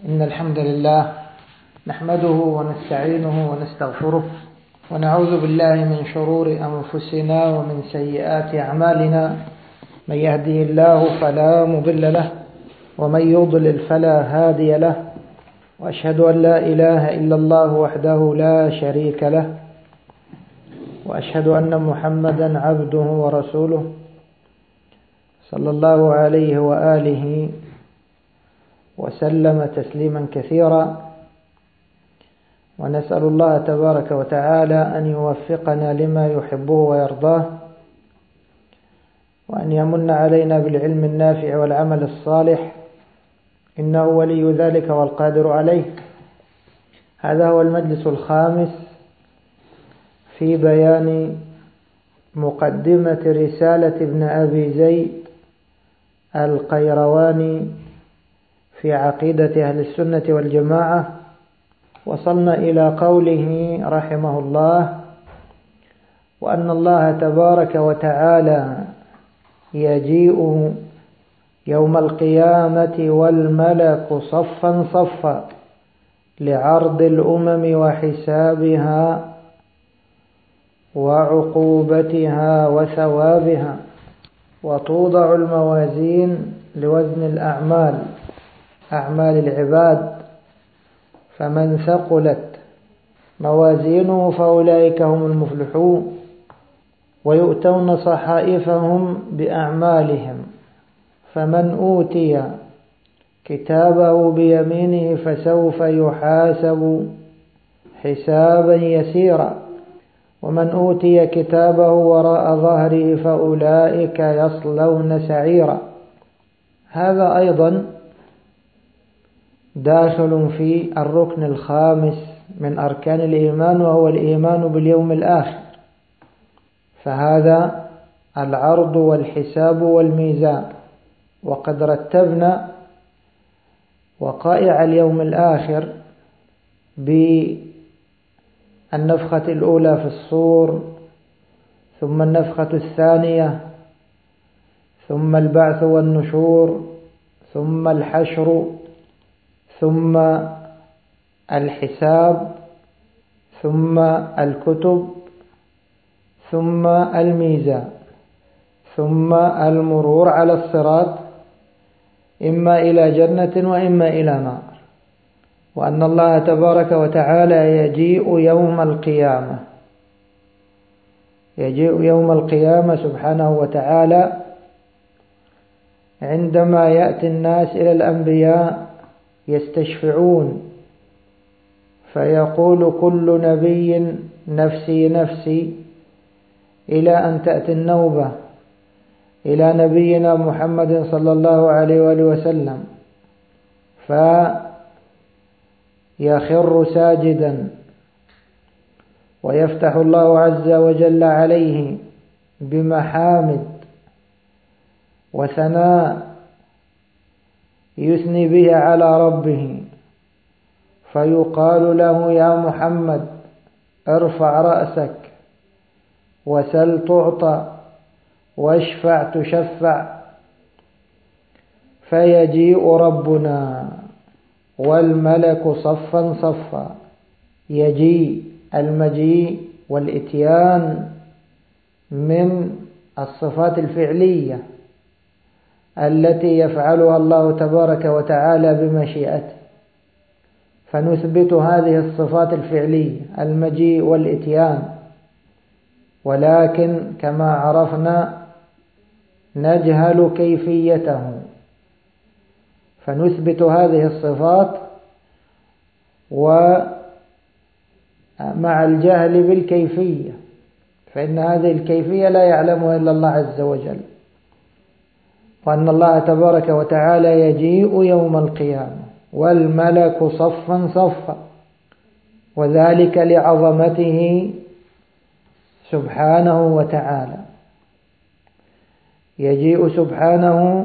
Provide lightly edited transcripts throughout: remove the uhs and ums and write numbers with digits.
إن الحمد لله نحمده ونستعينه ونستغفره ونعوذ بالله من شرور أنفسنا ومن سيئات أعمالنا. من يهدي الله فلا مضل له ومن يضلل فلا هادي له، وأشهد أن لا إله إلا الله وحده لا شريك له، وأشهد أن محمدا عبده ورسوله صلى الله عليه وآله وسلم تسليما كثيرا. ونسأل الله تبارك وتعالى أن يوفقنا لما يحبه ويرضاه، وأن يمن علينا بالعلم النافع والعمل الصالح، إنه ولي ذلك والقادر عليه. هذا هو المجلس الخامس في بيان مقدمة رسالة ابن أبي زيد القيرواني في عقيدة أهل السنة والجماعة. وصلنا إلى قوله رحمه الله: وأن الله تبارك وتعالى يجيء يوم القيامة والملك صفا صفا لعرض الأمم وحسابها وعقوبتها وثوابها، وتوضع الموازين لوزن الأعمال، أعمال العباد، فمن ثقلت موازينه فأولئك هم المفلحون، ويؤتون صحائفهم بأعمالهم، فمن أوتي كتابه بيمينه فسوف يحاسب حسابا يسيرا، ومن أوتي كتابه وراء ظهره فأولئك يصلون سعيرا. هذا أيضا داخل في الركن الخامس من أركان الإيمان، وهو الإيمان باليوم الآخر. فهذا العرض والحساب والميزان. وقد رتبنا وقائع اليوم الآخر بالنفخة الأولى في الصور، ثم النفخة الثانية، ثم البعث والنشور، ثم الحشر، ثم الحساب، ثم الكتب، ثم الميزان، ثم المرور على الصراط، إما إلى جنة وإما إلى نار. وأن الله تبارك وتعالى يجيء يوم القيامة، يجيء يوم القيامة سبحانه وتعالى عندما يأتي الناس إلى الأنبياء يستشفعون، فيقول كل نبي نفسي نفسي، إلى أن تأتي النوبة إلى نبينا محمد صلى الله عليه وآله وسلم، فيخر ساجدا، ويفتح الله عز وجل عليه بمحامد وثناء يثني به على ربه، فيقال له: يا محمد ارفع رأسك وسل تعطى واشفع تشفع. فيجيء ربنا والملك صفا صفا. يجيء، المجيء والإتيان من الصفات الفعلية التي يفعلها الله تبارك وتعالى بمشيئته، فنثبت هذه الصفات الفعلية، المجيء والإتيان. ولكن كما عرفنا نجهل كيفيته، فنثبت هذه الصفات ومع الجهل بالكيفية، فإن هذه الكيفية لا يعلمها إلا الله عز وجل. وأن الله تبارك وتعالى يجيء يوم القيامة والملك صفا صفا، وذلك لعظمته سبحانه وتعالى. يجيء سبحانه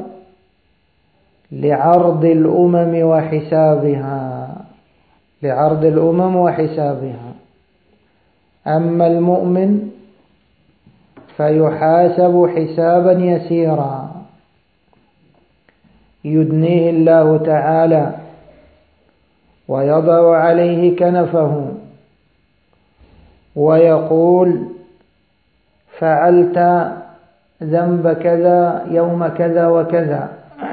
لعرض الأمم وحسابها، لعرض الأمم وحسابها. أما المؤمن فيحاسب حسابا يسيرا، يدنيه الله تعالى ويضع عليه كنفه ويقول: فعلت ذنب كذا يوم كذا وكذا،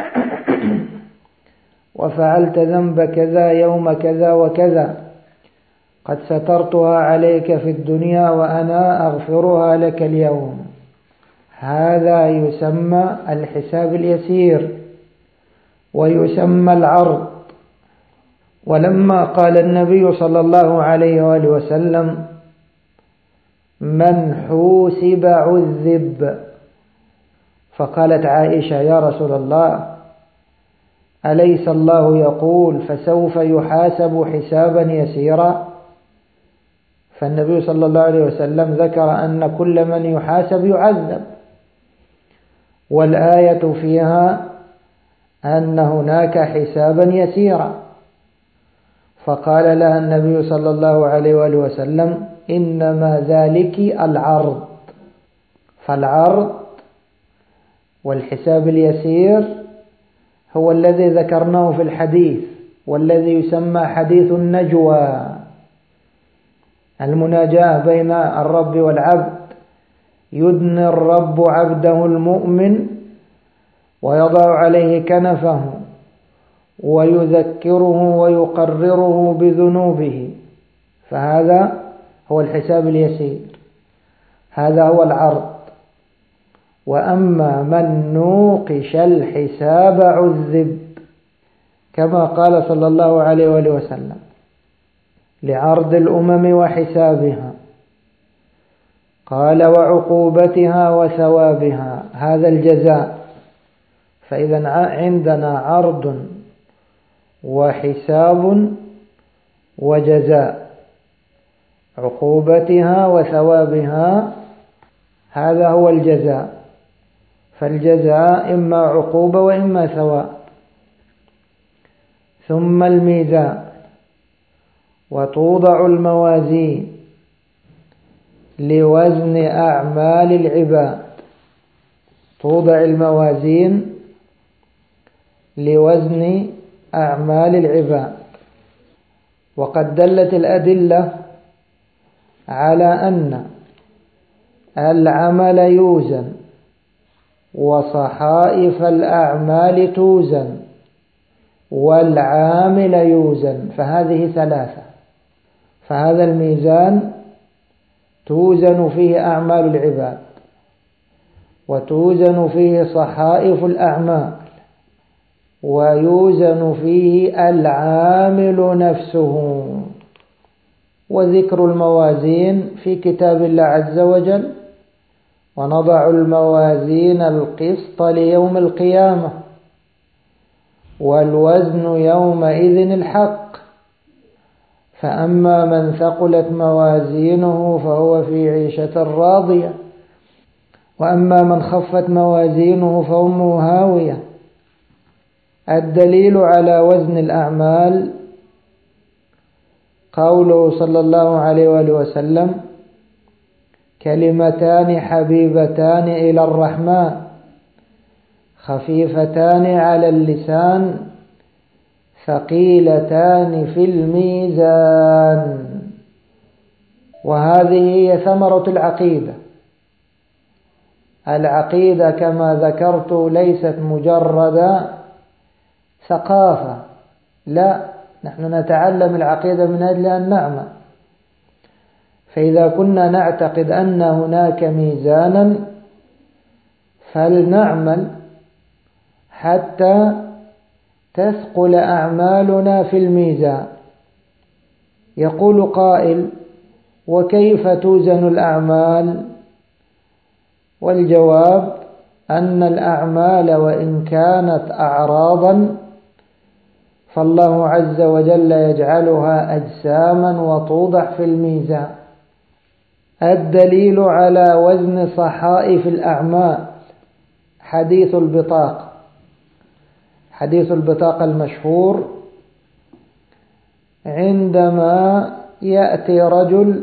وفعلت ذنب كذا يوم كذا وكذا، قد سترتها عليك في الدنيا وأنا أغفرها لك اليوم. هذا يسمى الحساب اليسير ويسمى العرض. ولما قال النبي صلى الله عليه وآله وسلم: من حوسب عذب، فقالت عائشة: يا رسول الله، أليس الله يقول فسوف يحاسب حسابا يسيرا؟ فالنبي صلى الله عليه وسلم ذكر أن كل من يحاسب يعذب، والآية فيها أن هناك حسابا يسيرا. فقال لها النبي صلى الله عليه وآله وسلم: إنما ذلك العرض. فالعرض والحساب اليسير هو الذي ذكرناه في الحديث، والذي يسمى حديث النجوى، المناجاة بين الرب والعبد. يدني الرب عبده المؤمن ويضع عليه كنفه ويذكره ويقرره بذنوبه، فهذا هو الحساب اليسير، هذا هو العرض. وأما من نوقش الحساب عذب، كما قال صلى الله عليه وآله وسلم: لعرض الأمم وحسابها، قال: وعقوبتها وثوابها، هذا الجزاء. فإذا عندنا عرض وحساب وجزاء، عقوبتها وثوابها، هذا هو الجزاء. فالجزاء إما عقوبة وإما ثواب. ثم الميزان، وتوضع الموازين لوزن أعمال العباد، توضع الموازين لوزن أعمال العباد. وقد دلت الأدلة على أن العمل يوزن وصحائف الأعمال توزن والعامل يوزن، فهذه ثلاثة. فهذا الميزان توزن فيه أعمال العباد، وتوزن فيه صحائف الأعمال، ويوزن فيه العامل نفسه. وذكر الموازين في كتاب الله عز وجل: ونضع الموازين القسط ليوم القيامة والوزن يومئذ الحق، فأما من ثقلت موازينه فهو في عيشة راضية، وأما من خفت موازينه فأمه هاوية. الدليل على وزن الأعمال قوله صلى الله عليه وآله وسلم: كلمتان حبيبتان إلى الرحمن خفيفتان على اللسان ثقيلتان في الميزان. وهذه هي ثمرة العقيدة. العقيدة كما ذكرت ليست مجرد ثقافة، لا، نحن نتعلم العقيدة من أجل أن نعمل. فإذا كنا نعتقد أن هناك ميزانا فلنعمل حتى تثقل أعمالنا في الميزان. يقول قائل: وكيف توزن الأعمال؟ والجواب أن الأعمال وإن كانت أعراضا فالله عز وجل يجعلها أجساما وتوضع في الميزان. الدليل على وزن صحائف الأعمال حديث البطاقة، حديث البطاقة المشهور، عندما يأتي رجل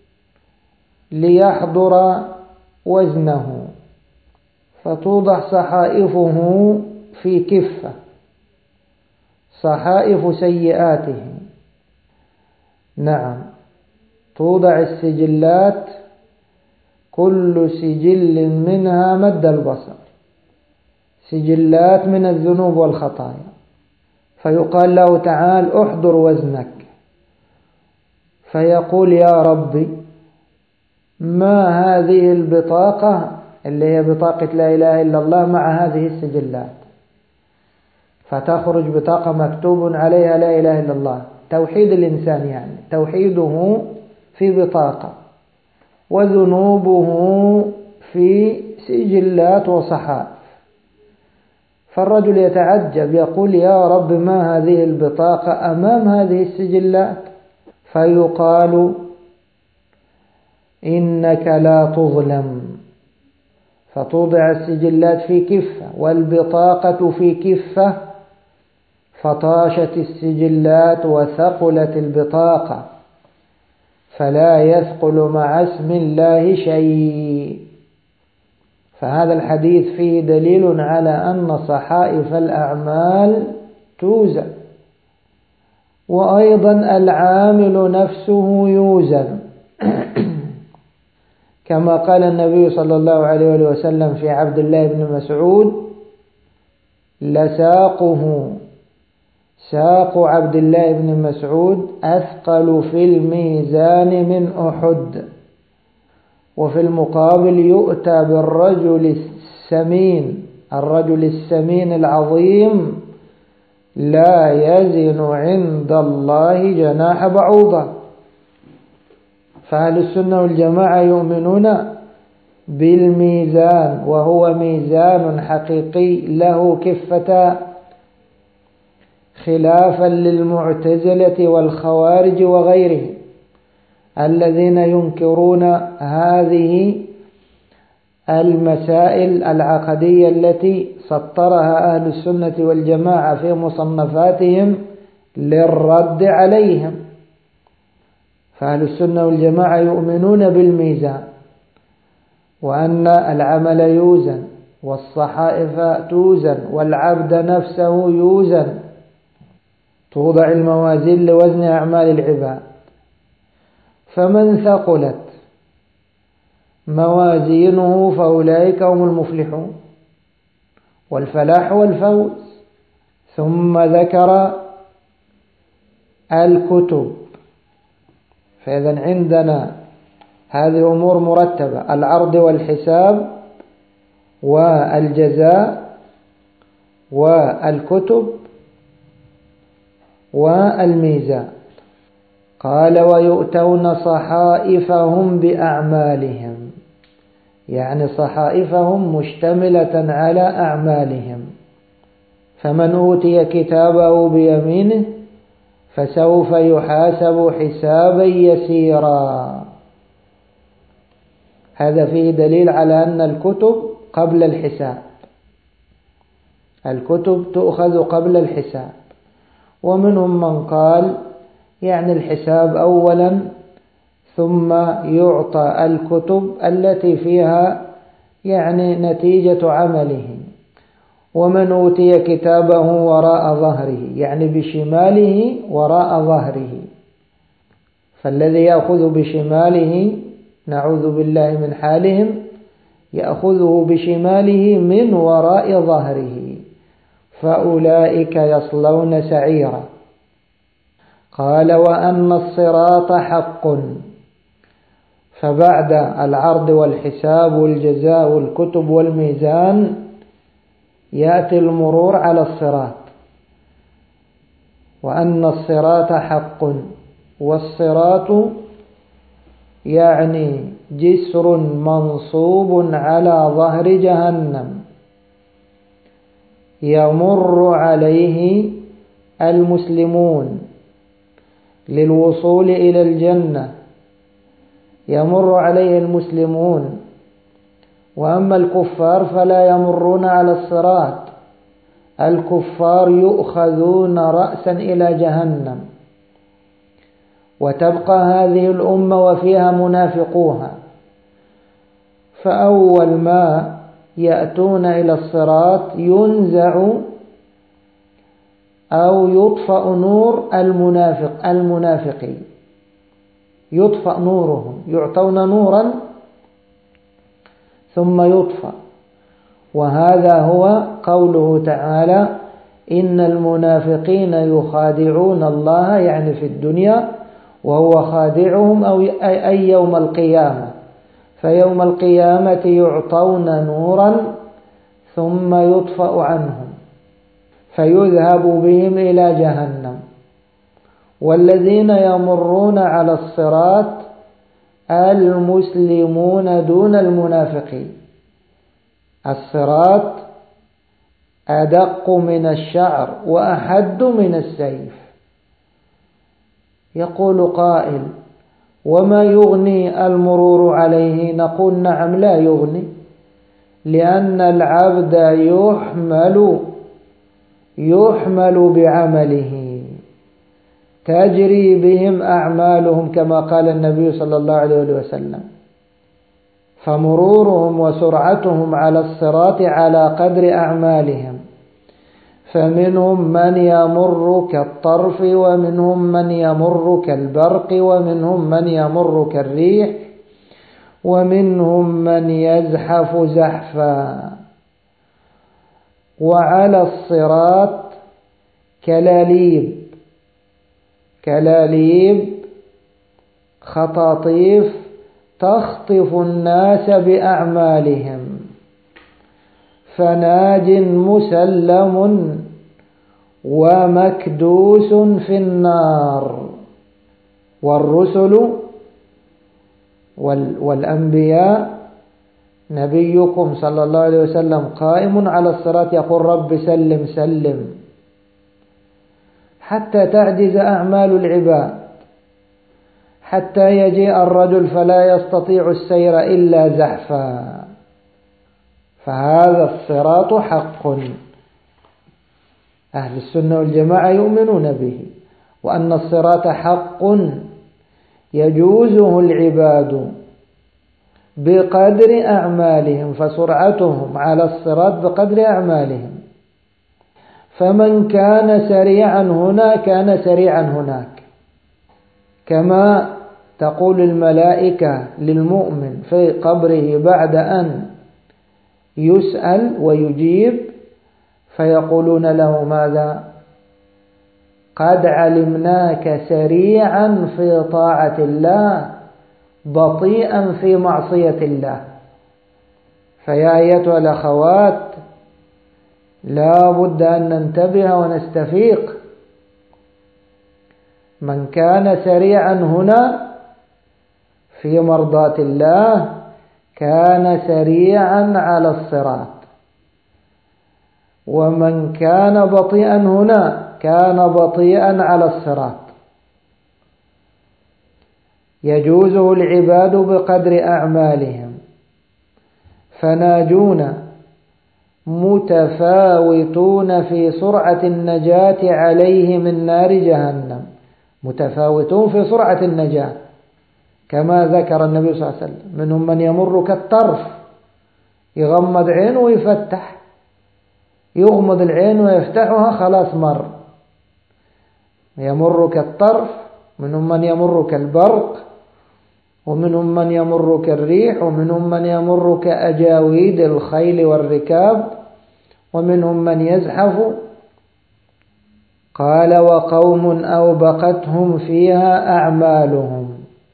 ليحضر وزنه فتوضع صحائفه في كفة، صحائف سيئاته نعم، توضع السجلات كل سجل منها مد البصر، سجلات من الذنوب والخطايا. فيقال له تعال احضر وزنك، فيقول يا ربي ما هذه البطاقة اللي هي بطاقة لا إله إلا الله مع هذه السجلات، فتخرج بطاقة مكتوب عليها لا إله إلا الله، توحيد الإنسان يعني توحيده في بطاقة وذنوبه في سجلات وصحائف. فالرجل يتعجب يقول يا رب ما هذه البطاقة أمام هذه السجلات؟ فيقال إنك لا تظلم، فتوضع السجلات في كفة والبطاقة في كفة، فطاشت السجلات وثقلت البطاقة، فلا يثقل مع اسم الله شيء. فهذا الحديث فيه دليل على أن صحائف الأعمال توزن، وأيضا العامل نفسه يوزن كما قال النبي صلى الله عليه وسلم في عبد الله بن مسعود لساقه، ساق عبد الله بن مسعود أثقل في الميزان من أحد. وفي المقابل يؤتى بالرجل السمين، الرجل السمين العظيم لا يزن عند الله جناح بعوضة. فأهل السنة والجماعة يؤمنون بالميزان، وهو ميزان حقيقي له كفتان، خلافا للمعتزلة والخوارج وغيرهم الذين ينكرون هذه المسائل العقدية التي سطرها أهل السنة والجماعة في مصنفاتهم للرد عليهم. فأهل السنة والجماعة يؤمنون بالميزان، وأن العمل يوزن والصحائف توزن والعبد نفسه يوزن، توضع الموازين لوزن أعمال العباد. فمن ثقلت موازينه فأولئك هم المفلحون، والفلاح والفوز. ثم ذكر الكتب. فإذا عندنا هذه أمور مرتبة: العرض والحساب والجزاء والكتب والميزان. قال ويؤتون صحائفهم بأعمالهم، يعني صحائفهم مشتملة على أعمالهم. فمن أوتي كتابه بيمينه فسوف يحاسب حسابا يسيرا. هذا فيه دليل على أن الكتب قبل الحساب، الكتب تؤخذ قبل الحساب. ومنهم من قال يعني الحساب أولا ثم يعطى الكتب التي فيها يعني نتيجة عمله. ومن أوتي كتابه وراء ظهره يعني بشماله وراء ظهره، فالذي يأخذ بشماله نعوذ بالله من حالهم يأخذه بشماله من وراء ظهره، فأولئك يصلون سعيرا. قال وأن الصراط حق، فبعد العرض والحساب والجزاء والكتب والميزان يأتي المرور على الصراط. وأن الصراط حق، والصراط يعني جسر منصوب على ظهر جهنم يمر عليه المسلمون للوصول إلى الجنة، يمر عليه المسلمون. وأما الكفار فلا يمرون على الصراط، الكفار يؤخذون رأسا إلى جهنم. وتبقى هذه الأمة وفيها منافقوها، فأول ما يأتون إلى الصراط ينزع أو يطفأ نور المنافقين، يطفأ نورهم، يعطون نورا ثم يطفأ. وهذا هو قوله تعالى: إن المنافقين يخادعون الله، يعني في الدنيا، وهو خادعهم أي يوم القيامة. فيوم القيامة يعطون نورا ثم يطفأ عنهم فيذهب بهم إلى جهنم. والذين يمرون على الصراط المسلمون دون المنافقين. الصراط أدق من الشعر وأحد من السيف. يقول قائل: وما يغني المرور عليه؟ نقول: نعم، لا يغني، لأن العبد يحمل بعمله، تجري بهم أعمالهم كما قال النبي صلى الله عليه وسلم. فمرورهم وسرعتهم على الصراط على قدر أعمالهم، فمنهم من يمر كالطرف، ومنهم من يمر كالبرق، ومنهم من يمر كالريح، ومنهم من يزحف زحفا. وعلى الصراط كلاليب خطاطيف تخطف الناس بأعمالهم، فناج مسلم ومكدوس في النار. والرسل والأنبياء، نبيكم صلى الله عليه وسلم قائم على الصراط يقول: رب سلم سلم، حتى تعجز أعمال العباد، حتى يجيء الرجل فلا يستطيع السير إلا زحفا. فهذا الصراط حق، أهل السنة والجماعة يؤمنون به، وأن الصراط حق يجوزه العباد بقدر أعمالهم، فسرعتهم على الصراط بقدر أعمالهم. فمن كان سريعا هنا كان سريعا هناك، كما تقول الملائكة للمؤمن في قبره بعد أن يسأل ويجيب، فيقولون له ماذا؟ قد علمناك سريعا في طاعة الله بطيئا في معصية الله. فيا أيتها الأخوات، لا بد أن ننتبه ونستفيق. من كان سريعا هنا في مرضاة الله كان سريعا على الصراط، ومن كان بطيئا هنا كان بطيئا على الصراط. يجوزه العباد بقدر أعمالهم، فناجون متفاوتون في سرعة النجاة عليه من نار جهنم، متفاوتون في سرعة النجاة كما ذكر النبي صلى الله عليه وسلم. منهم من يمر كالطرف، يغمض عينه ويفتح، يغمض العين ويفتحها خلاص مر. يمر كالطرف، منهم من يمر كالبرق، ومنهم من يمر كالريح، ومنهم من يمر كأجاويد الخيل والركاب، ومنهم من يزحف. قال: وقوم أوبقتهم فيها أعمالهم.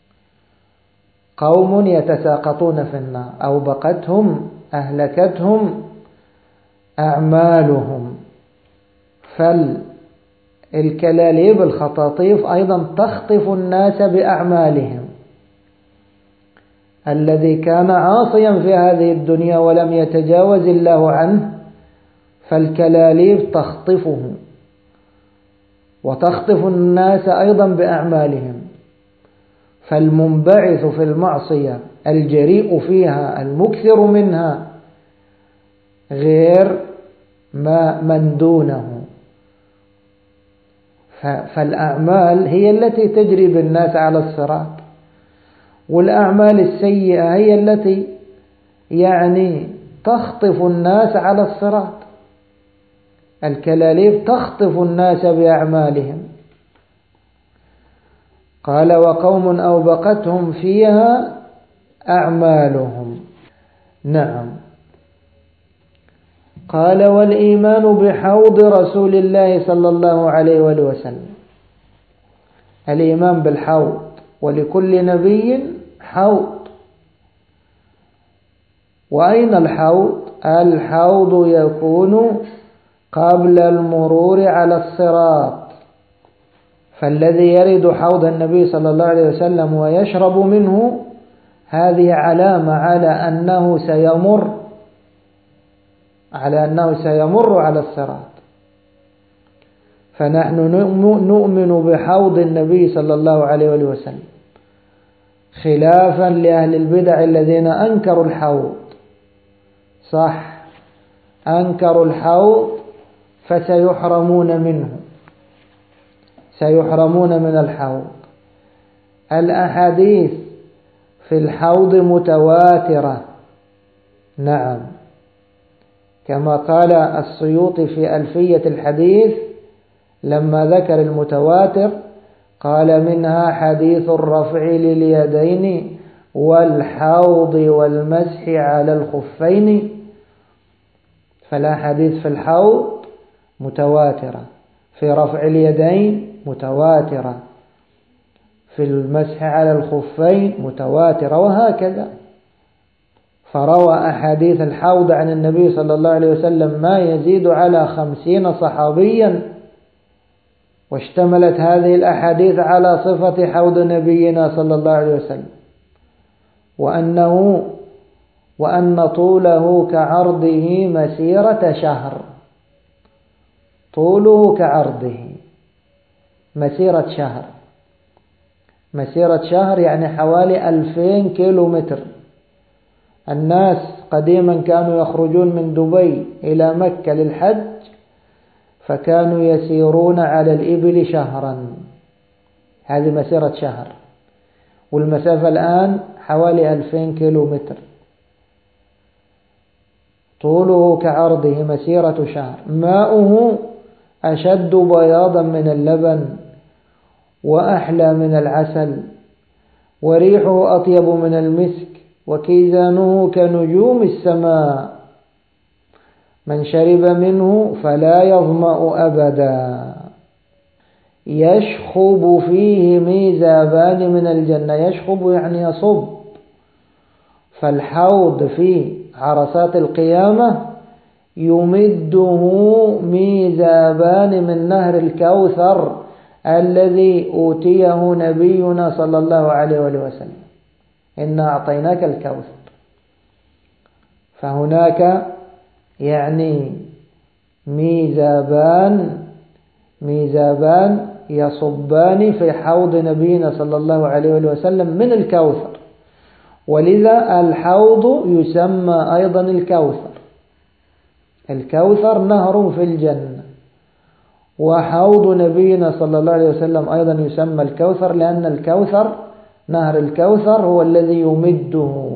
قوم يتساقطون في النار، أوبقتهم أهلكتهم أعمالهم. فالكلاليب الخطاطيف أيضا تخطف الناس بأعمالهم. الذي كان عاصيا في هذه الدنيا ولم يتجاوز الله عنه، فالكلاليب تخطفه وتخطف الناس أيضا بأعمالهم. فالمنبعث في المعصية الجريء فيها المكثر منها غير ما من دونه. فالأعمال هي التي تجري بالناس على الصراط، والأعمال السيئة هي التي تخطف الناس على الصراط. الكلاليب تخطف الناس بأعمالهم. قال وقوم أوبقتهم فيها أعمالهم. نعم. قال والإيمان بحوض رسول الله صلى الله عليه وآله وسلم، الإيمان بالحوض، ولكل نبي حوض. وأين الحوض؟ الحوض يكون قبل المرور على الصراط، فالذي يرد حوض النبي صلى الله عليه وسلم ويشرب منه هذه علامة على أنه سيمر على الصراط. فنحن نؤمن بحوض النبي صلى الله عليه وسلم، خلافا لأهل البدع الذين أنكروا الحوض. صح، أنكروا الحوض فسيحرمون منه، سيحرمون من الحوض. الأحاديث في الحوض متواترة. نعم، كما قال السيوطي في ألفية الحديث لما ذكر المتواتر قال منها حديث الرفع لليدين والحوض والمسح على الخفين. فالأحاديث في الحوض متواترة، في رفع اليدين متواترة، في المسح على الخفين متواترة، وهكذا. فروى أحاديث الحوض عن النبي صلى الله عليه وسلم ما يزيد على 50 صحابيا، واشتملت هذه الأحاديث على صفة حوض نبينا صلى الله عليه وسلم، وأن طوله كعرضه مسيرة شهر. طوله كعرضه مسيرة شهر، مسيرة شهر يعني حوالي 2000 كيلومتر. الناس قديما كانوا يخرجون من دبي إلى مكة للحج، فكانوا يسيرون على الإبل شهرا، هذه مسيرة شهر. والمسافة الآن حوالي 2000 كيلومتر. طوله كعرضه مسيرة شهر، ماؤه أشد بياضا من اللبن وأحلى من العسل، وريحه أطيب من المسك، وكيزانه كنجوم السماء. من شرب منه فلا يظمأ أبدا. يشخب فيه ميزابان من الجنة. يشخب يعني يصب. فالحوض في عرصات القيامة يمده ميزابان من نهر الكوثر الذي أوتيه نبينا صلى الله عليه وسلم. إنا أعطيناك الكوثر. فهناك يعني ميزابان يصبان في حوض نبينا صلى الله عليه وسلم من الكوثر، ولذا الحوض يسمى أيضا الكوثر. الكوثر نهر في الجنة، وحوض نبينا صلى الله عليه وسلم أيضا يسمى الكوثر، لأن الكوثر نهر الكوثر هو الذي يمده.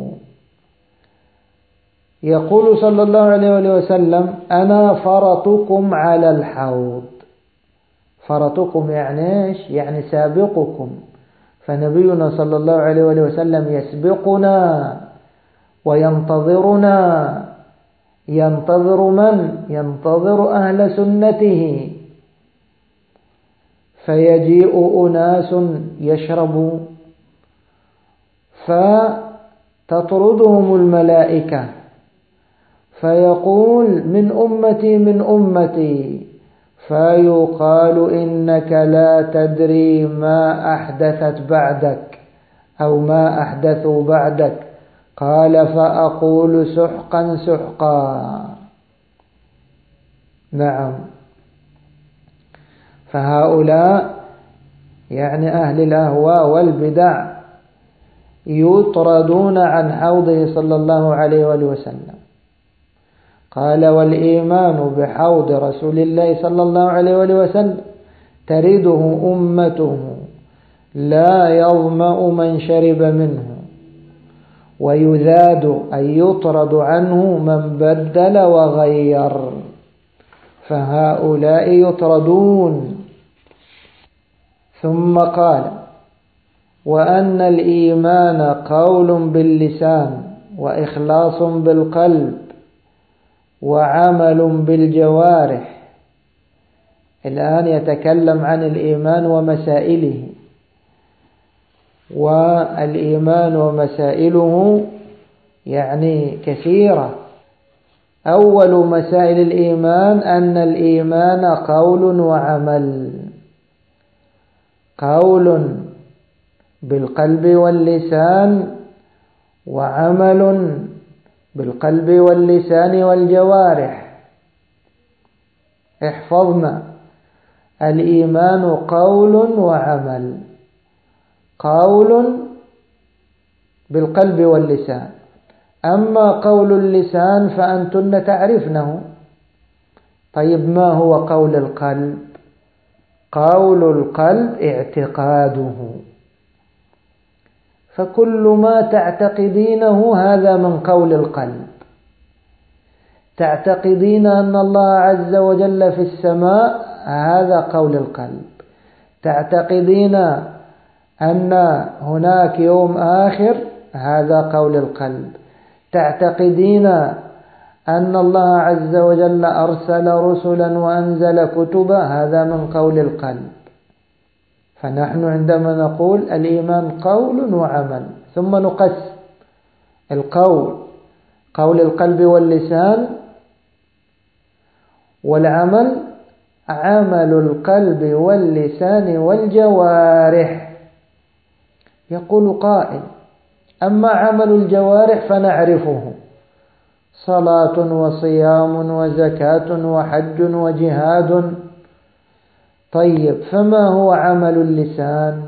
يقول صلى الله عليه وسلم أنا فرطكم على الحوض. فرطكم يعني إيش؟ يعني سابقكم. فنبينا صلى الله عليه وسلم يسبقنا وينتظرنا. ينتظر من؟ ينتظر أهل سنته. فيجيء أناس يشربوا فتطردهم الملائكة، فيقول من أمتي من أمتي، فيقال إنك لا تدري ما أحدثت بعدك أو ما أحدثوا بعدك. قال فأقول سحقا سحقا. نعم. فهؤلاء يعني أهل الأهواء والبدع يطردون عن حوضه صلى الله عليه وسلم. قال والإيمان بحوض رسول الله صلى الله عليه وسلم ترده أمته لا يظمأ من شرب منه، ويذاد أي يطرد عنه من بدل وغير. فهؤلاء يطردون. ثم قال وأن الإيمان قول باللسان وإخلاص بالقلب وعمل بالجوارح. الآن يتكلم عن الإيمان ومسائله، والإيمان ومسائله يعني كثيرة. أول مسائل الإيمان أن الإيمان قول وعمل، قول بالقلب واللسان، وعمل بالقلب واللسان والجوارح. احفظنا، الإيمان قول وعمل، قول بالقلب واللسان. أما قول اللسان فأنتن تعرفنه. طيب ما هو قول القلب؟ قول القلب اعتقاده، فكل ما تعتقدينه هذا من قول القلب. تعتقدين أن الله عز وجل في السماء، هذا قول القلب. تعتقدين أن هناك يوم آخر، هذا قول القلب. تعتقدين أن الله عز وجل أرسل رسلا وأنزل كتبا، هذا من قول القلب. فنحن عندما نقول الإيمان قول وعمل، ثم نقسم القول قول القلب واللسان، والعمل عمل القلب واللسان والجوارح. يقول قائل: أما عمل الجوارح فنعرفه، صلاة وصيام وزكاة وحج وجهاد. طيب، فما هو عمل اللسان؟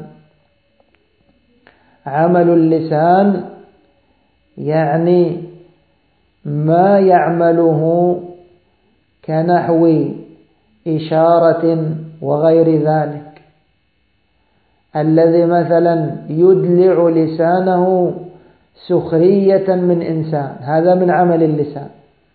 عمل اللسان يعني ما يعمله كنحو إشارة وغير ذلك، الذي مثلا يدلع لسانه سخرية من إنسان، هذا من عمل اللسان.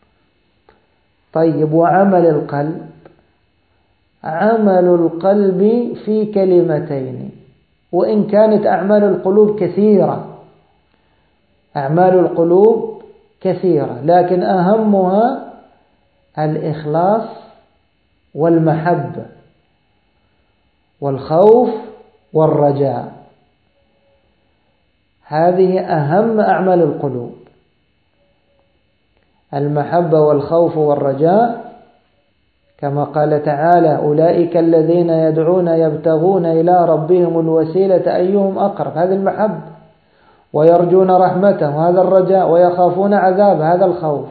طيب، وعمل القلب؟ عمل القلب في كلمتين، وإن كانت أعمال القلوب كثيرة، أعمال القلوب كثيرة، لكن أهمها الإخلاص والمحبة والخوف والرجاء، هذه أهم أعمال القلوب. المحبة والخوف والرجاء، كما قال تعالى: أولئك الذين يدعون يبتغون إلى ربهم الوسيلة أيهم أقرب، هذه المحبة، ويرجون رحمته، هذا الرجاء، ويخافون عذاب، هذا الخوف.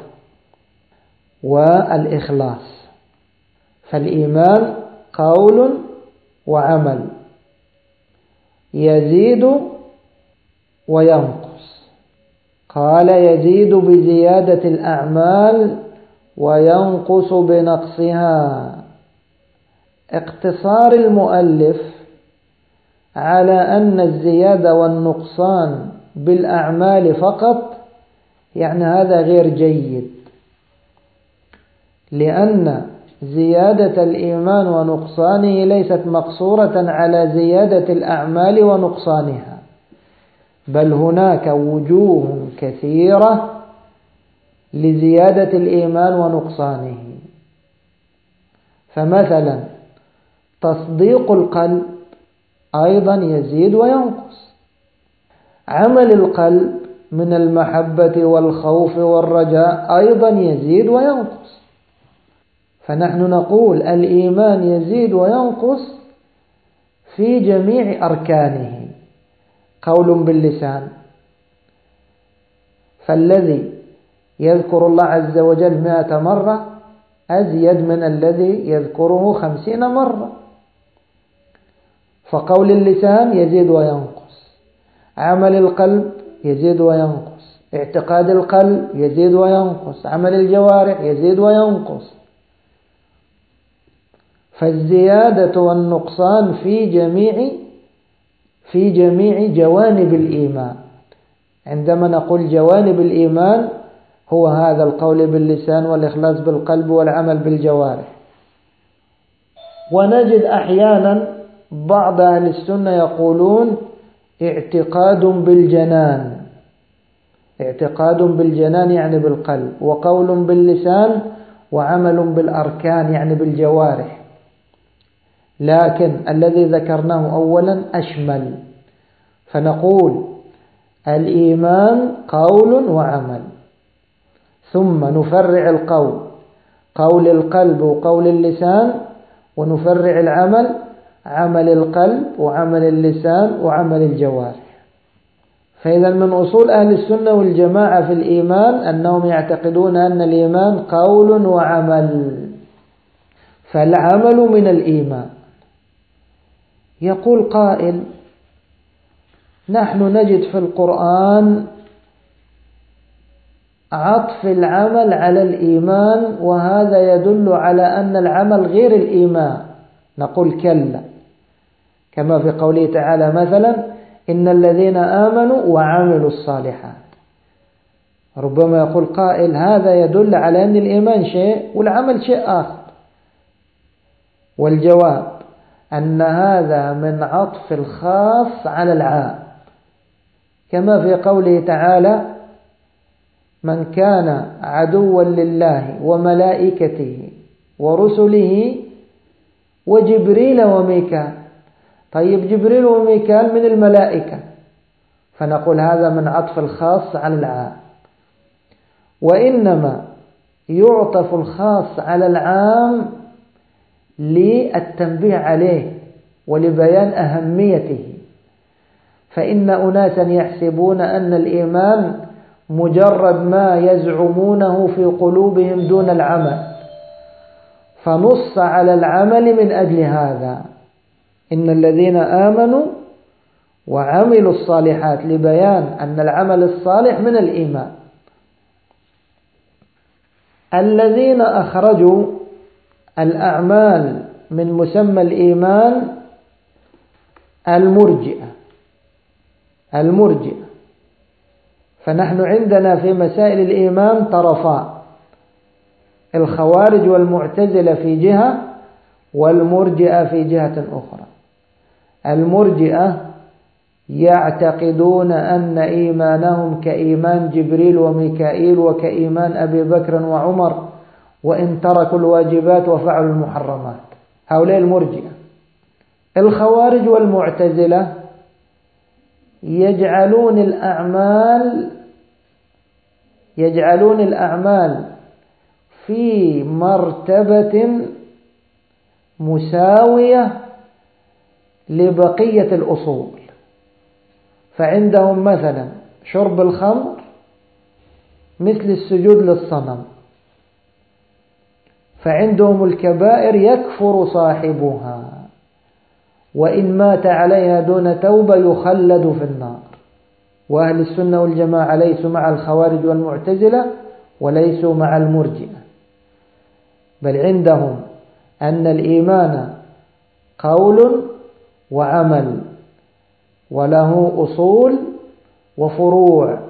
والإخلاص. فالإيمان قول وعمل، يزيد وينقص. قال: يزيد بزيادة الأعمال وينقص بنقصها. اقتصار المؤلف على أن الزيادة والنقصان بالأعمال فقط، يعني هذا غير جيد، لأن زيادة الإيمان ونقصانه ليست مقصورة على زيادة الأعمال ونقصانها، بل هناك وجوه كثيرة لزيادة الإيمان ونقصانه. فمثلا تصديق القلب أيضا يزيد وينقص. عمل القلب من المحبة والخوف والرجاء أيضا يزيد وينقص. فنحن نقول الإيمان يزيد وينقص في جميع أركانه. قول باللسان، فالذي يذكر الله عز وجل 100 مرة أزيد من الذي يذكره 50 مرة. فقول اللسان يزيد وينقص، عمل القلب يزيد وينقص، اعتقاد القلب يزيد وينقص، عمل الجوارح يزيد وينقص. فالزيادة والنقصان في جميع جوانب الإيمان. عندما نقول جوانب الإيمان هو هذا القول باللسان والإخلاص بالقلب والعمل بالجوارح. ونجد أحيانا بعض أهل السنة يقولون اعتقاد بالجنان، اعتقاد بالجنان يعني بالقلب، وقول باللسان، وعمل بالأركان يعني بالجوارح. لكن الذي ذكرناه أولا أشمل، فنقول الإيمان قول وعمل، ثم نفرع القول قول القلب وقول اللسان، ونفرع العمل عمل القلب وعمل اللسان وعمل الجوارح. فإذا من أصول أهل السنة والجماعة في الإيمان أنهم يعتقدون أن الإيمان قول وعمل. فالعمل من الإيمان. يقول قائل: نحن نجد في القرآن عطف العمل على الإيمان، وهذا يدل على أن العمل غير الإيمان. نقول كلا، كما في قوله تعالى مثلا: إن الذين آمنوا وعملوا الصالحات. ربما يقول قائل: هذا يدل على أن الإيمان شيء والعمل شيء آخر. والجواب أن هذا من عطف الخاص على العام، كما في قوله تعالى: من كان عدوا لله وملائكته ورسله وجبريل وميكال. طيب جبريل وميكال من الملائكة، فنقول هذا من عطف الخاص على العام. وإنما يعطف الخاص على العام للتنبيه عليه ولبيان أهميته. فإن أناسا يحسبون أن الإيمان مجرد ما يزعمونه في قلوبهم دون العمل، فنص على العمل من أجل هذا: إن الذين آمنوا وعملوا الصالحات، لبيان أن العمل الصالح من الإيمان. الذين أخرجوا الأعمال من مسمى الإيمان المرجئة. فنحن عندنا في مسائل الإيمان طرفان: الخوارج والمعتزلة في جهة، والمرجئة في جهة أخرى. المرجئة يعتقدون أن إيمانهم كإيمان جبريل وميكائيل وكإيمان أبي بكر وعمر، وإن تركوا الواجبات وفعلوا المحرمات. هؤلاء المرجئة. الخوارج والمعتزلة يجعلون الأعمال في مرتبة مساوية لبقية الأصول. فعندهم مثلا شرب الخمر مثل السجود للصنم، فعندهم الكبائر يكفر صاحبها، وإن مات عليها دون توبة يخلد في النار. وأهل السنة والجماعة ليسوا مع الخوارج والمعتزلة وليسوا مع المرجئة، بل عندهم أن الإيمان قول وعمل، وله أصول وفروع.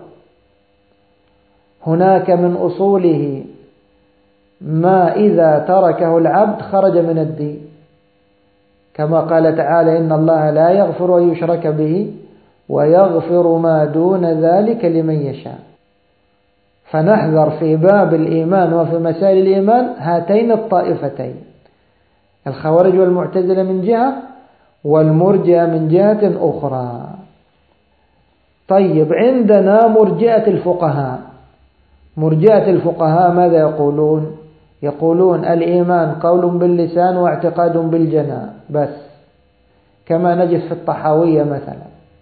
هناك من أصوله ما إذا تركه العبد خرج من الدين، كما قال تعالى: إن الله لا يغفر أن يشرك به ويغفر ما دون ذلك لمن يشاء. فنحذر في باب الإيمان وفي مسائل الإيمان هاتين الطائفتين: الخوارج والمعتزلة من جهة، والمرجئة من جهة أخرى. طيب، عندنا مرجئة الفقهاء. مرجئة الفقهاء ماذا يقولون؟ يقولون الإيمان قول باللسان واعتقاد بالجنان بس، كما نجد في الطحاوية مثلا.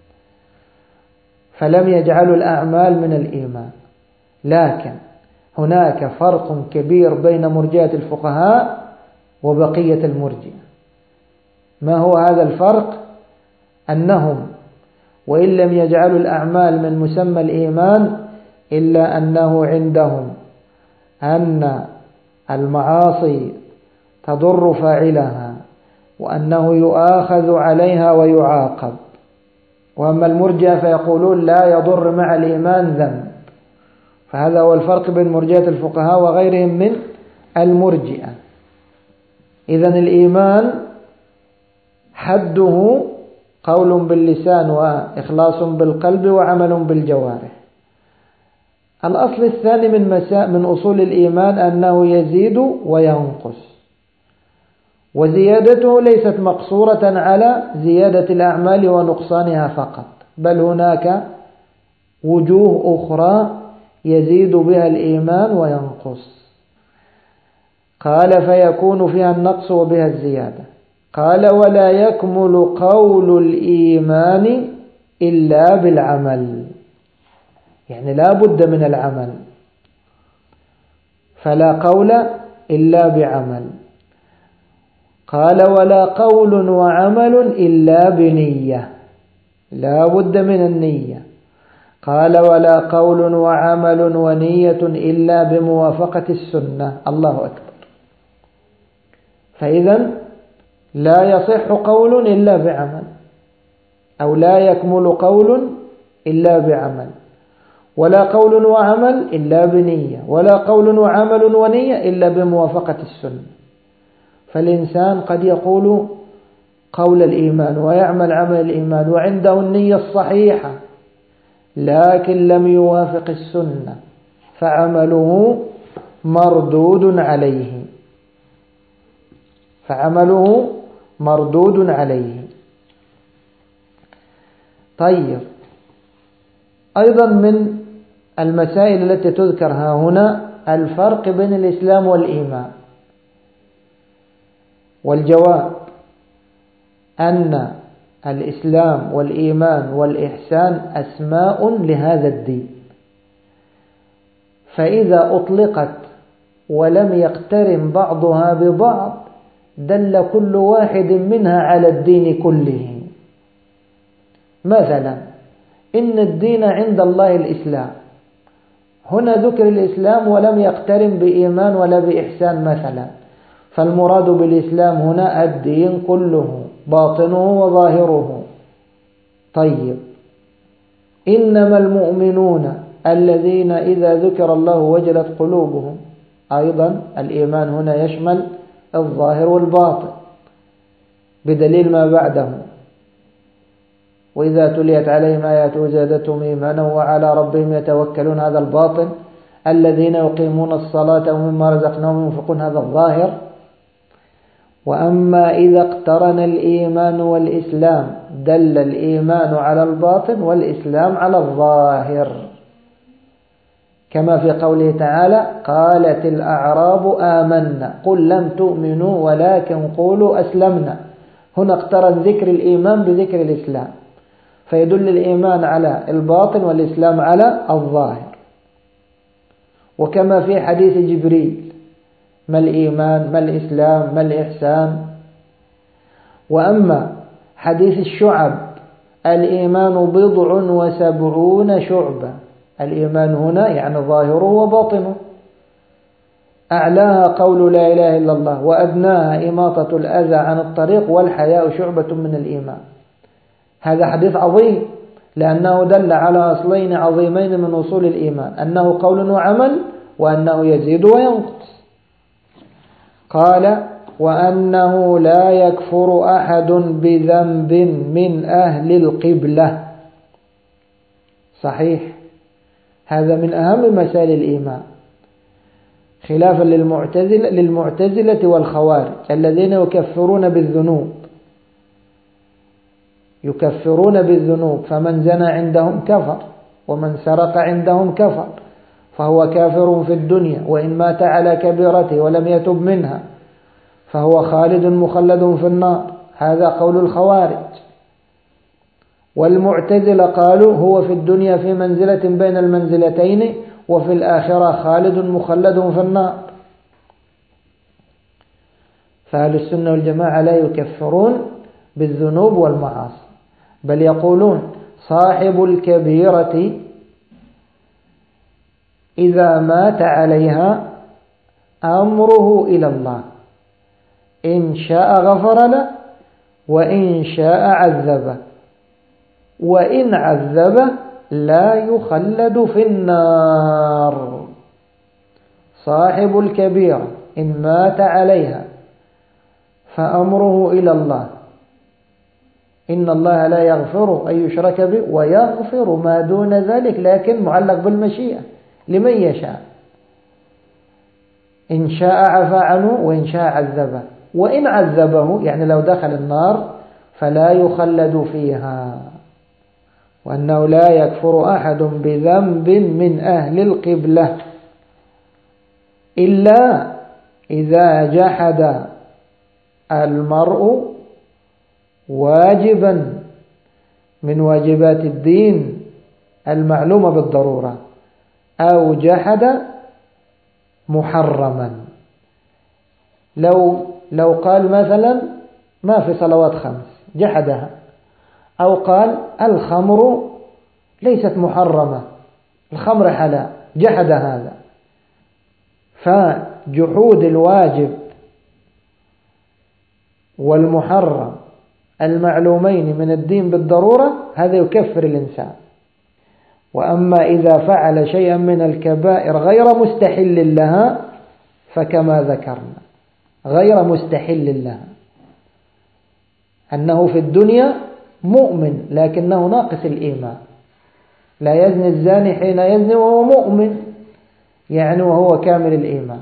فلم يجعلوا الأعمال من الإيمان. لكن هناك فرق كبير بين مرجئة الفقهاء وبقية المرجئة. ما هو هذا الفرق؟ أنهم وإن لم يجعلوا الأعمال من مسمى الإيمان، إلا أنه عندهم أن المعاصي تضر فاعلها، وأنه يؤاخذ عليها ويعاقب. وأما المرجئة فيقولون لا يضر مع الإيمان ذنب. فهذا هو الفرق بين مرجئة الفقهاء وغيرهم من المرجئة. إذن الإيمان حده قول باللسان وإخلاص بالقلب وعمل بالجوارح. الأصل الثاني من أصول الإيمان أنه يزيد وينقص، وزيادته ليست مقصورة على زيادة الأعمال ونقصانها فقط، بل هناك وجوه أخرى يزيد بها الإيمان وينقص. قال فيكون فيها النقص وبها الزيادة. قال ولا يكمل قول الإيمان إلا بالعمل، يعني لا بد من العمل، فلا قول إلا بعمل. قال ولا قول وعمل إلا بنية، لا بد من النية. قال ولا قول وعمل ونية إلا بموافقة السنة. الله أكبر. فإذا لا يصح قول إلا بعمل، أو لا يكمل قول إلا بعمل، ولا قول وعمل إلا بنية، ولا قول وعمل ونية إلا بموافقة السنة. فالإنسان قد يقول قول الإيمان ويعمل عمل الإيمان وعنده النية الصحيحة، لكن لم يوافق السنة، فعمله مردود عليه، فعمله مردود عليه. طيب، أيضا من المسائل التي تذكر ها هنا الفرق بين الإسلام والإيمان. والجواب أن الإسلام والإيمان والإحسان أسماء لهذا الدين، فإذا أطلقت ولم يقترن بعضها ببعض دل كل واحد منها على الدين كله. مثلا إن الدين عند الله الإسلام، هنا ذكر الإسلام ولم يقترن بإيمان ولا بإحسان مثلا، فالمراد بالإسلام هنا الدين كله باطنه وظاهره. طيب، إنما المؤمنون الذين إذا ذكر الله وجلت قلوبهم، أيضا الإيمان هنا يشمل الظاهر والباطن بدليل ما بعده، وإذا تليت عليهم آياته زادتهم إيمانا وعلى ربهم يتوكلون، هذا الباطن. الذين يقيمون الصلاة ومما رزقناهم ينفقون، هذا الظاهر. وأما إذا اقترن الإيمان والإسلام دل الإيمان على الباطن والإسلام على الظاهر، كما في قوله تعالى قالت الأعراب آمنا قل لم تؤمنوا ولكن قولوا أسلمنا. هنا اقترن ذكر الإيمان بذكر الإسلام، فيدل الإيمان على الباطن والإسلام على الظاهر. وكما في حديث جبريل ما الإيمان ما الإسلام ما الإحسان. وأما حديث الشعب الإيمان 70 شعبة، الإيمان هنا يعني ظاهره وباطنه، أعلاها قول لا إله إلا الله، وأدناها إماطة الأذى عن الطريق، والحياء شعبة من الإيمان. هذا حديث عظيم لأنه دل على أصلين عظيمين من أصول الإيمان، أنه قول وعمل، وأنه يزيد وينقص. قال وأنه لا يكفر أحد بذنب من أهل القبلة. صحيح، هذا من أهم مسائل الإيمان، خلافا للمعتزلة والخوارج الذين يكفرون بالذنوب، يكفرون بالذنوب، فمن زنى عندهم كفر، ومن سرق عندهم كفر، فهو كافر في الدنيا، وإن مات على كبيرته ولم يتب منها فهو خالد مخلد في النار. هذا قول الخوارج. والمعتزلة قالوا هو في الدنيا في منزلة بين المنزلتين، وفي الآخرة خالد مخلد في النار. فأهل السنة والجماعة لا يكفرون بالذنوب والمعاصي، بل يقولون صاحب الكبيرة إذا مات عليها أمره إلى الله، إن شاء غفر له وإن شاء عذبه، وإن عذبه لا يخلد في النار. صاحب الكبيرة إن مات عليها فأمره إلى الله، إن الله لا يغفر أن يشرك به ويغفر ما دون ذلك، لكن معلق بالمشيئة لمن يشاء، إن شاء عفى عنه وإن شاء عذبه، وإن عذبه يعني لو دخل النار فلا يخلد فيها. وأنه لا يكفر أحد بذنب من أهل القبلة إلا إذا جحد المرء واجبا من واجبات الدين المعلومة بالضرورة، أو جحد محرما. لو قال مثلا ما في صلوات 5 جحدها، أو قال الخمر ليست محرمة الخمر حلال جحد هذا. فجحود الواجب والمحرم المعلومين من الدين بالضرورة هذا يكفر الإنسان. وأما إذا فعل شيئا من الكبائر غير مستحل لها فكما ذكرنا غير مستحل لها، أنه في الدنيا مؤمن لكنه ناقص الإيمان. لا يزني الزاني حين يزني وهو مؤمن، يعني وهو كامل الإيمان،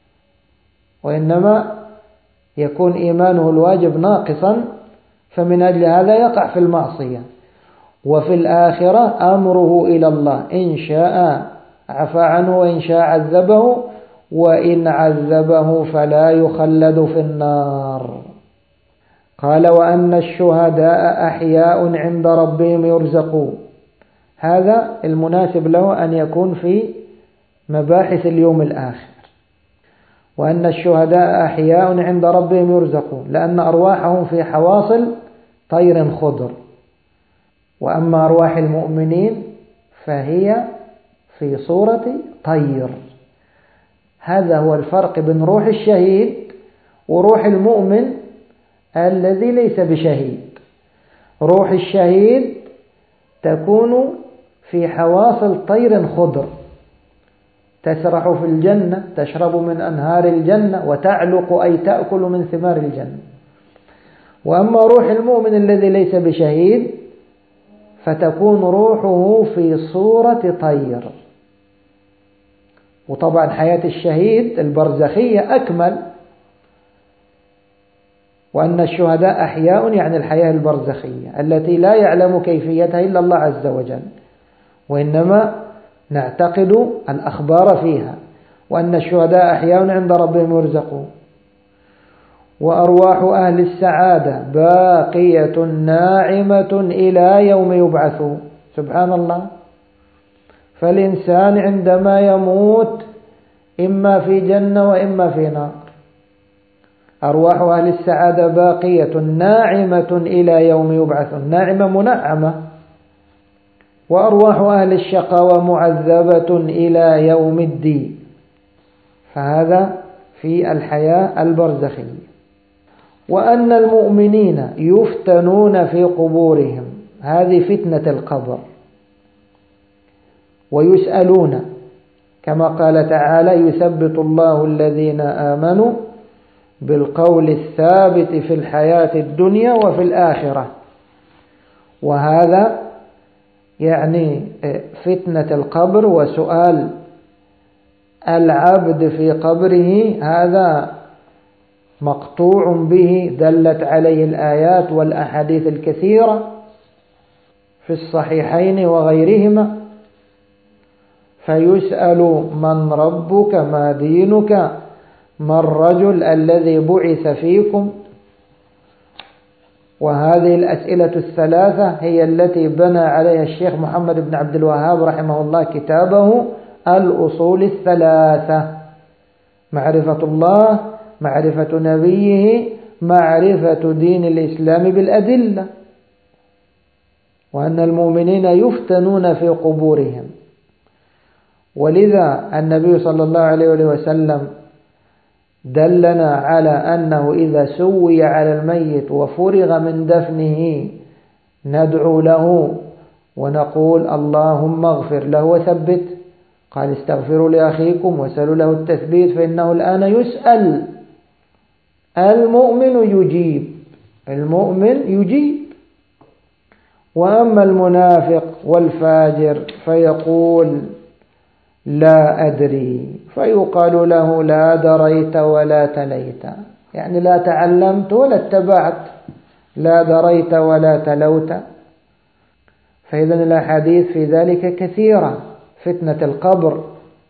وإنما يكون إيمانه الواجب ناقصا، فمن أجل هذا يقع في المعصية. وفي الآخرة أمره إلى الله، إن شاء عفى عنه وإن شاء عذبه، وإن عذبه فلا يخلد في النار. قال وأن الشهداء أحياء عند ربهم يرزقون. هذا المناسب له أن يكون في مباحث اليوم الآخر. وأن الشهداء أحياء عند ربهم يرزقون، لأن أرواحهم في حواصل طير خضر، وأما أرواح المؤمنين فهي في صورة طير. هذا هو الفرق بين روح الشهيد وروح المؤمن الذي ليس بشهيد. روح الشهيد تكون في حواصل طير خضر، تسرح في الجنة، تشرب من أنهار الجنة، وتعلق أي تأكل من ثمار الجنة. وأما روح المؤمن الذي ليس بشهيد فتكون روحه في صورة طير. وطبعا حياة الشهيد البرزخية أكمل. وأن الشهداء أحياء يعني الحياة البرزخية التي لا يعلم كيفيتها إلا الله عز وجل، وإنما نعتقد الأخبار فيها. وأن الشهداء أحياء عند ربهم يرزقون. وأرواح أهل السعادة باقية ناعمة إلى يوم يبعثون. سبحان الله. فالإنسان عندما يموت إما في جنة وإما في نار. أرواح أهل السعادة باقية ناعمة إلى يوم يبعثون، ناعمة منعمة. وأرواح أهل الشقاوة معذبة إلى يوم الدين. فهذا في الحياة البرزخية. وأن المؤمنين يفتنون في قبورهم، هذه فتنة القبر، ويسألون كما قال تعالى يثبت الله الذين آمنوا بالقول الثابت في الحياة الدنيا وفي الآخرة. وهذا يعني فتنة القبر وسؤال العبد في قبره، هذا مقطوع به، دلت عليه الآيات والأحاديث الكثيرة في الصحيحين وغيرهما. فيسأل من ربك ما دينك ما الرجل الذي بعث فيكم. وهذه الأسئلة الثلاثة هي التي بنى عليها الشيخ محمد بن عبد الوهاب رحمه الله كتابه الأصول الثلاثة: معرفة الله، معرفة نبيه، معرفة دين الإسلام بالأدلة. وأن المؤمنين يفتنون في قبورهم. ولذا النبي صلى الله عليه وسلم دلنا على أنه إذا سوي على الميت وفرغ من دفنه ندعو له ونقول اللهم اغفر له وثبت. قال استغفروا لأخيكم وسألوا له التثبيت فإنه الآن يسأل. المؤمن يجيب، المؤمن يجيب وأما المنافق والفاجر فيقول لا أدري، فيقال له لا دريت ولا تليت، يعني لا تعلمت ولا اتبعت، لا دريت ولا تلوت. فإذا الأحاديث في ذلك كثيرة، فتنة القبر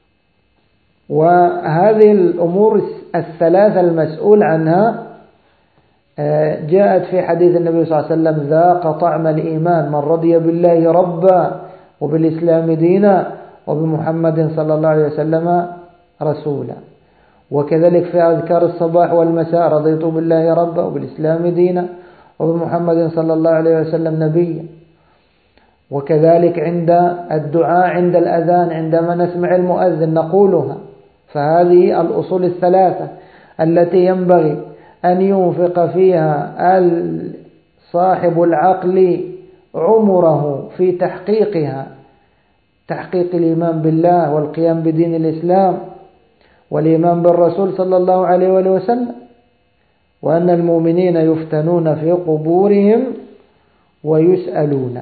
وهذه الأمور الثلاثة المسؤول عنها جاءت في حديث النبي صلى الله عليه وسلم: ذاق طعم الإيمان من رضي بالله ربا وبالإسلام دينا وبمحمد صلى الله عليه وسلم رسولا. وكذلك في أذكار الصباح والمساء: رضيت بالله ربا وبالإسلام دينا وبمحمد صلى الله عليه وسلم نبيا. وكذلك عند الدعاء عند الأذان عندما نسمع المؤذن نقولها. فهذه الأصول الثلاثة التي ينبغي أن ينفق فيها صاحب العقل عمره في تحقيقها، تحقيق الإيمان بالله والقيام بدين الإسلام والإيمان بالرسول صلى الله عليه وآله وسلم، وأن المؤمنين يفتنون في قبورهم ويسألون.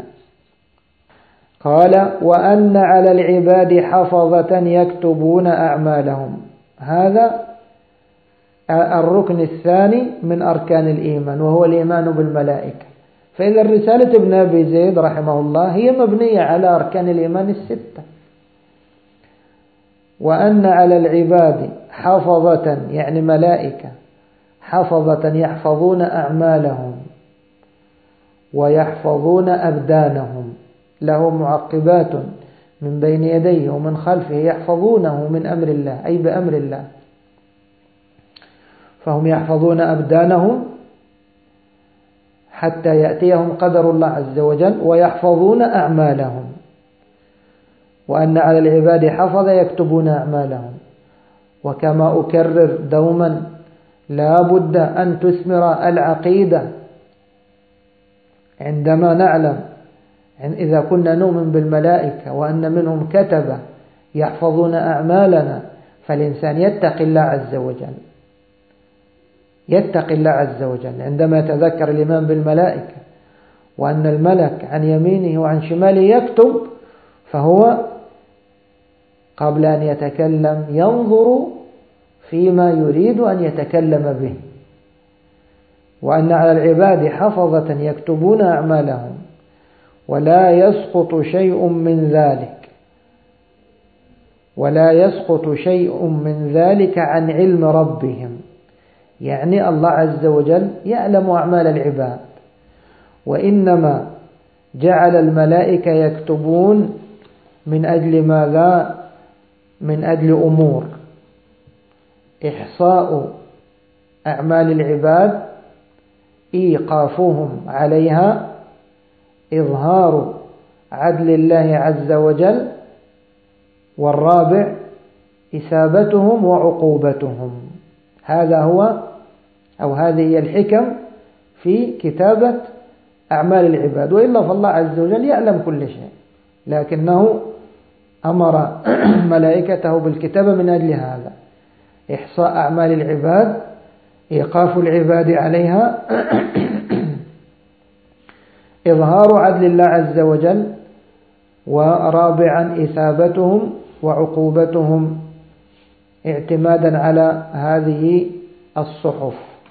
قال: وأن على العباد حفظة يكتبون أعمالهم. هذا الركن الثاني من أركان الإيمان، وهو الإيمان بالملائكة. فإذا رسالة ابن أبي زيد رحمه الله هي مبنية على أركان الإيمان الستة. وأن على العباد حفظة، يعني ملائكة، حفظة يحفظون أعمالهم ويحفظون أبدانهم، له معقبات من بين يديه ومن خلفه يحفظونه من أمر الله، أي بأمر الله. فهم يحفظون أبدانهم حتى يأتيهم قدر الله عز وجل، ويحفظون أعمالهم. وأن على العباد حفظ يكتبون أعمالهم. وكما أكرر دوما، لا بد أن تثمر العقيدة عندما نعلم إذا كنا نؤمن بالملائكة وأن منهم كتبة يحفظون أعمالنا، فالإنسان يتقي الله عز وجل، يتقي الله عز وجل عندما يتذكر الإيمان بالملائكة، وأن الملك عن يمينه وعن شماله يكتب، فهو قبل أن يتكلم ينظر فيما يريد أن يتكلم به. وأن على العباد حفظة يكتبون أعمالهم ولا يسقط شيء من ذلك، ولا يسقط شيء من ذلك عن علم ربهم، يعني الله عز وجل يعلم أعمال العباد، وإنما جعل الملائكة يكتبون من أجل ماذا؟ من أجل أمور: إحصاء أعمال العباد، إيقافهم عليها، إظهار عدل الله عز وجل، والرابع إثابتهم وعقوبتهم. هذا هو أو هذه هي الحكم في كتابة أعمال العباد. وإلا فالله عز وجل يعلم كل شيء، لكنه أمر ملائكته بالكتابة من أجل هذا: إحصاء أعمال العباد، إيقاف العباد عليها، إظهار عدل الله عز وجل، ورابعا إثابتهم وعقوبتهم اعتمادا على هذه الصحف.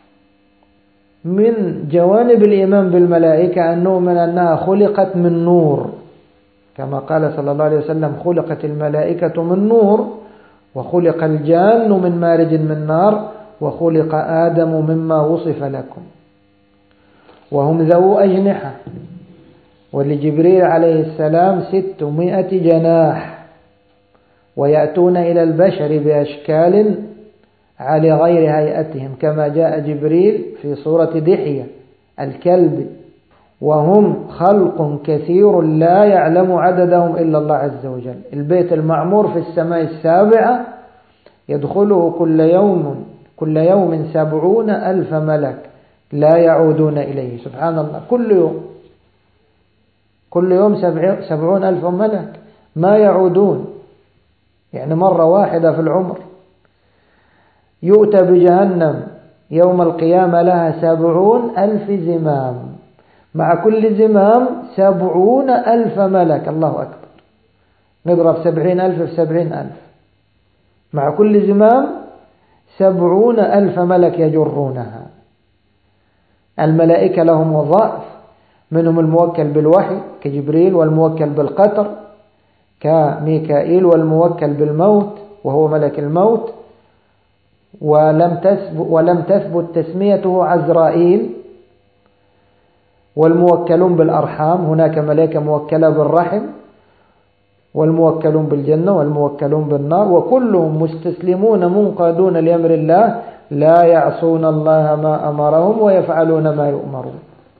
من جوانب الإيمان بالملائكة أن نؤمن أنها خلقت من نور، كما قال صلى الله عليه وسلم: خلقت الملائكة من نور، وخلق الجان من مارج من نار، وخلق آدم مما وصف لكم. وهم ذو أجنحة، ولجبريل عليه السلام 600 جناح، ويأتون إلى البشر بأشكال على غير هيئتهم، كما جاء جبريل في صورة دحية الكلب. وهم خلق كثير لا يعلم عددهم إلا الله عز وجل. البيت المعمور في السماء السابعة يدخله كل يوم 70,000 ملك لا يعودون إليه. سبحان الله، كل يوم 70,000 ملك ما يعودون، يعني مرة واحدة في العمر. يؤتى بجهنم يوم القيامة لها 70,000 زمام، مع كل زمام 70,000 ملك. الله أكبر. نضرب 70,000 في 70,000. مع كل زمام 70,000 ملك يجرونها. الملائكة لهم وظائف، منهم الموكل بالوحي كجبريل، والموكل بالقطر كميكائيل، والموكل بالموت وهو ملك الموت، ولم تثبت تسميته عزرائيل. والموكلون بالأرحام، هناك ملائكة موكلة بالرحم، والموكلون بالجنة والموكلون بالنار، وكلهم مستسلمون منقادون لأمر الله، لا يعصون الله ما أمرهم ويفعلون ما يؤمرون.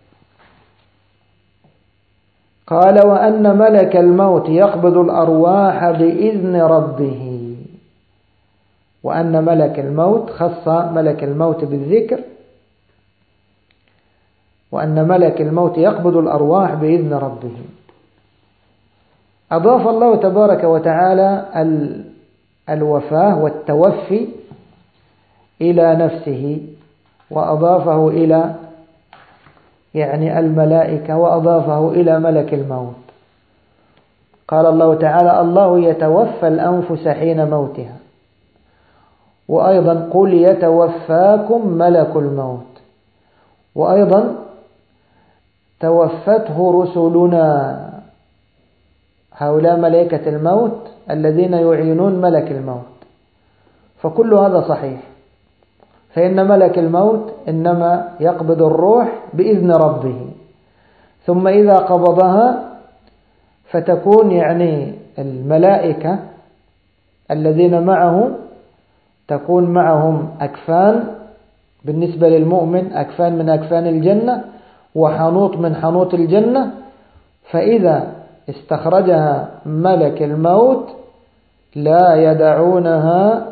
قال وأن ملك الموت يقبض الأرواح بإذن ربه. وأن ملك الموت، خص ملك الموت بالذكر، وأن ملك الموت يقبض الأرواح بإذن ربه. أضاف الله تبارك وتعالى الوفاة والتوفي إلى نفسه، وأضافه إلى الملائكة، وأضافه إلى ملك الموت. قال الله تعالى الله يتوفى الأنفس حين موتها، وأيضا قل يتوفاكم ملك الموت، وأيضا توفته رسلنا. هؤلاء ملائكة الموت الذين يعينون ملك الموت. فكل هذا صحيح، فإن ملك الموت إنما يقبض الروح بإذن ربه، ثم إذا قبضها فتكون الملائكة الذين معه تكون معهم أكفان، بالنسبة للمؤمن أكفان من أكفان الجنة، وحنوط من حنوط الجنة. فإذا استخرجها ملك الموت لا يدعونها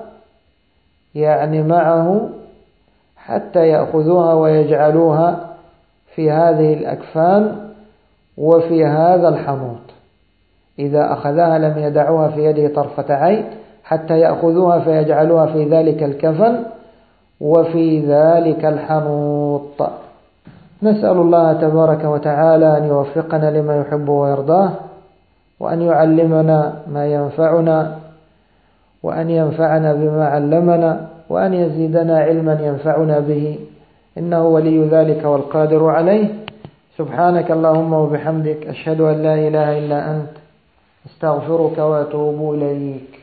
معه حتى يأخذوها ويجعلوها في هذه الأكفان وفي هذا الحنوط. إذا أخذها لم يدعوها في يده طرفة عين حتى يأخذوها فيجعلوها في ذلك الكفن وفي ذلك الحنوط. نسأل الله تبارك وتعالى أن يوفقنا لما يحب ويرضاه، وأن يعلمنا ما ينفعنا، وأن ينفعنا بما علمنا، وأن يزيدنا علما ينفعنا به، إنه ولي ذلك والقادر عليه. سبحانك اللهم وبحمدك، أشهد أن لا إله إلا أنت، استغفرك وأتوب إليك.